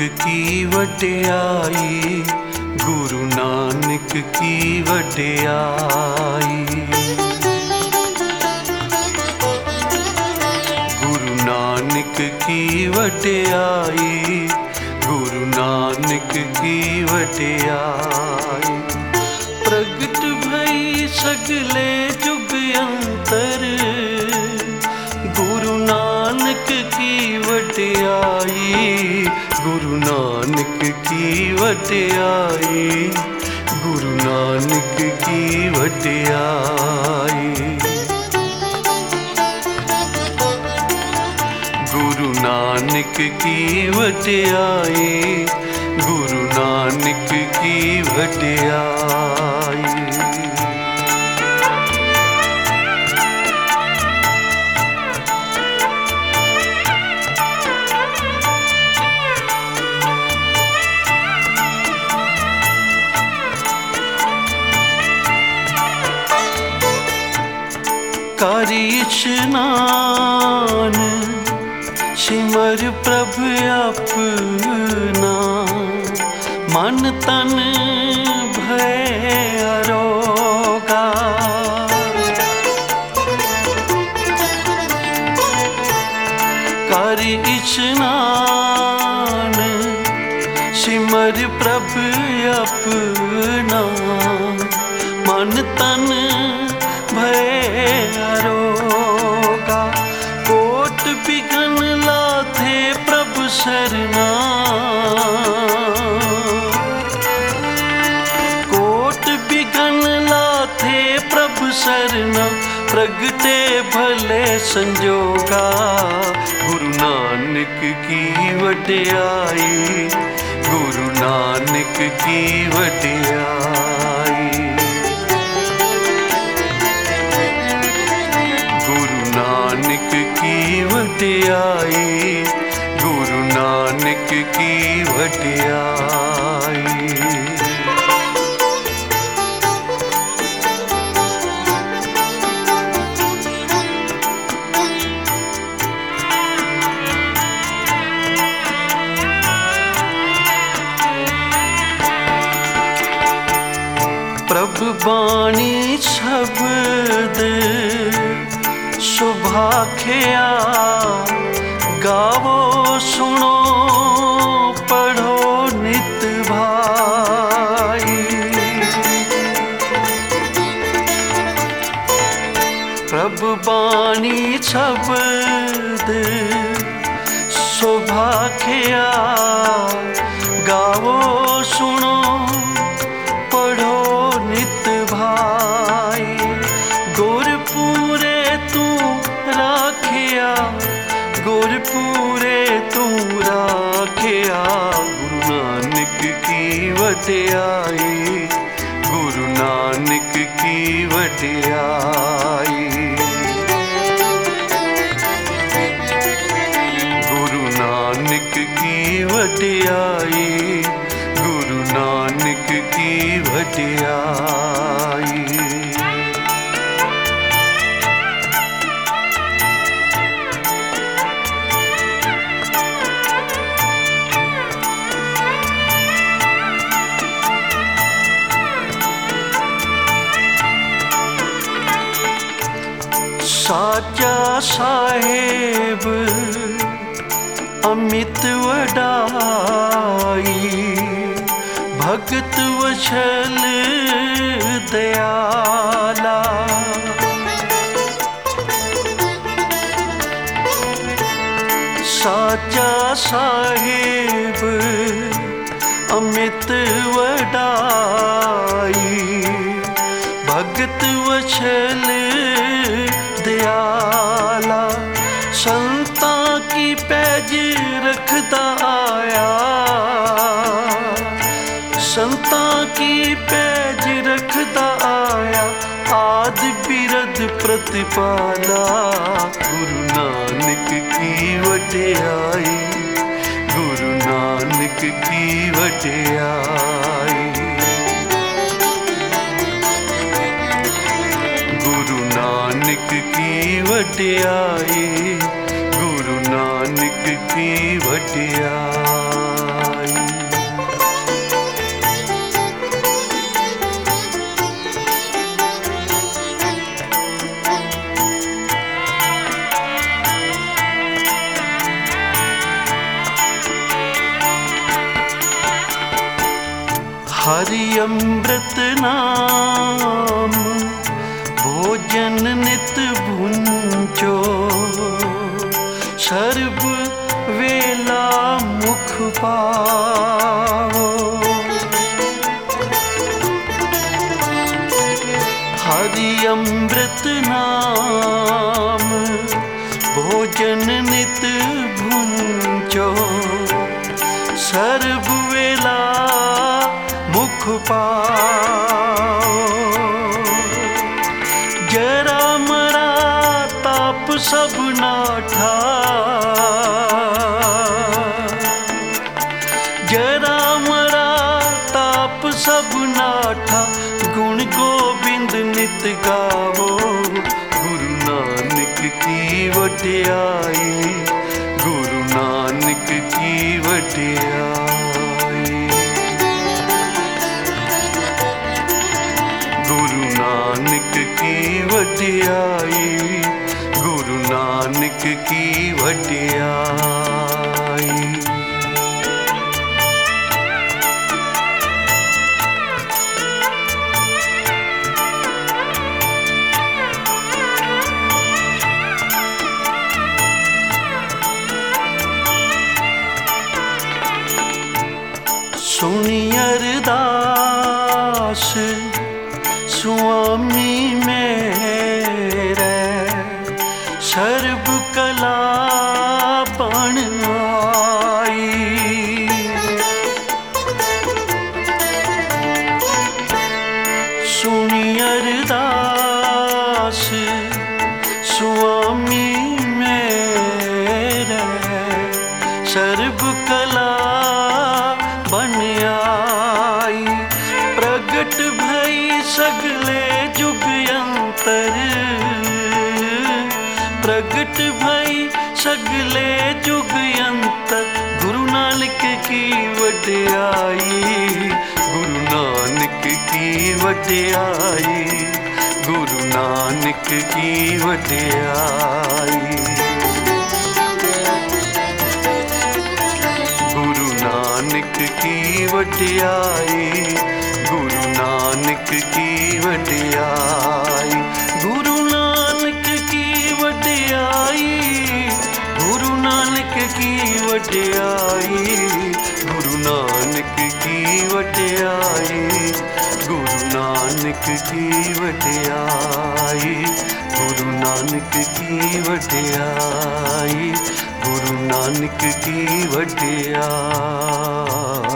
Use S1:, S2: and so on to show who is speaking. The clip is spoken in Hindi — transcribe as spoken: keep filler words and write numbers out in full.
S1: की वडियाई, गुरु नानक की वडियाई। गुरु नानक की वडियाई, गुरु नानक की वडियाई। प्रगट भई सगले जुग अंतर, गुरु नानक की वडियाई, गुरु नानक की वडियाई, गुरु नानक की वडियाई। गुरु नानक की वडियाई, गुरु नानक की वडियाई। करि स्नान सिमर प्रभु अपना, मन तन भय अरोगा। करि स्नान सिमर प्रभु अपना, मन तन भय अरोगा। कोट बिघन लाथे प्रभु सरना, कोट बिघन लाथे प्रभु सरना, प्रगटे भले संजोगा। गुरु नानक की वडियाई, गुरु नानक की वडियाई। नानक की वडियाई, गुरु नानक की वडियाई। प्रभु बाणी शब्द सुभाखिया, गावो सुनो पढ़ो नित भाई। प्रभु बाणी शब्द सुभाखिया, गावो सुनो पढ़ो नित भाई। गुरपुरे तू राखिया, गुरपुरे तू राखिया, गुरु नानक की वडियाई, गुरु नानक की वडियाई। गुरु नानक की वडियाई, गुरु नानक की वडियाई। साचा साहेब अमित वडाई, भगत वछल दयाला। साचा साहेब अमित वडाई, भगत वछल दयाला। संता की पैज रखता आया, संता की पैज रखता आया, आदि बिरद प्रतिपाला। गुरु नानक की वडियाई, गुरु नानक की वडियाई। गुरु नानक की वडियाई, गुरु नानक की वडियाई। अमृत नाम भोजन नित भुंजो, सर्ब वेला मुख पाओ। हरि अमृत नाम भोजन नित भुंजो, सर्ब वेला मुख पाओ। जरा मरा ताप सब नाठा, जरा मरा ताप सब नाठा, गुण गोबिंद नित गावो। गुरु नानक की वडियाई, गुरु नानक की वडियाई। गुरु नानक की वडियाई, गुरु नानक की वडियाई। सुनी अरदास स्वामी मेरे, सर्ब कला बन आई। सुनी अरदास स्वामी मेरे, सर्ब कला बन आई। प्रगट भई सगले जुग अंतर, प्रगट भई सगले जुग अंतर, गुरु नानक की वडियाई। गुरु नानक की वडियाई, गुरु नानक की वडियाई। गुरु नानक की वडियाई, गुरु नानक की वडियाई। गुरु नानक की वडियाई, गुरु नानक की वडियाई। गुरु नानक की वडियाई, गुरु नानक की वडियाई। गुरु नानक की वडियाई, गुरु नानक की वडियाई।